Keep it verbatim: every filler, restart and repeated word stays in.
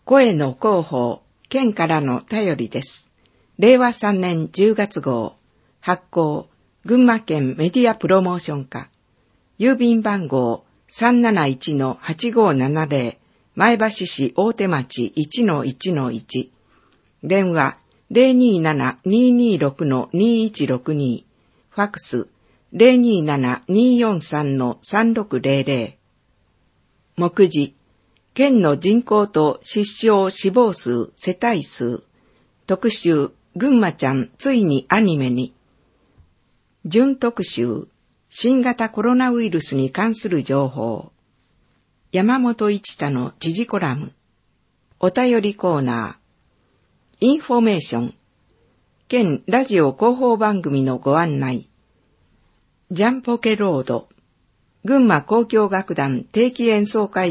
声の広報、県からの便りです。れいわさんねんじゅうがつ号、発行、群馬県メディアプロモーション課。郵便番号 さんなないちのはちごななぜろ、前橋市大手町 いちのいちのいち。電話 ゼロにーななにーにーろくのにーいちろくに。ファックス ゼロにーななにーよんさんのさんろくゼロゼロ。目次、県の人口と出生死亡数、世帯数。特集、群馬ちゃんついにアニメに。準特集、新型コロナウイルスに関する情報。山本一太の知事コラム。お便りコーナー。インフォメーション。県ラジオ広報番組のご案内。ジャンポケロード。群馬交響楽団定期演奏会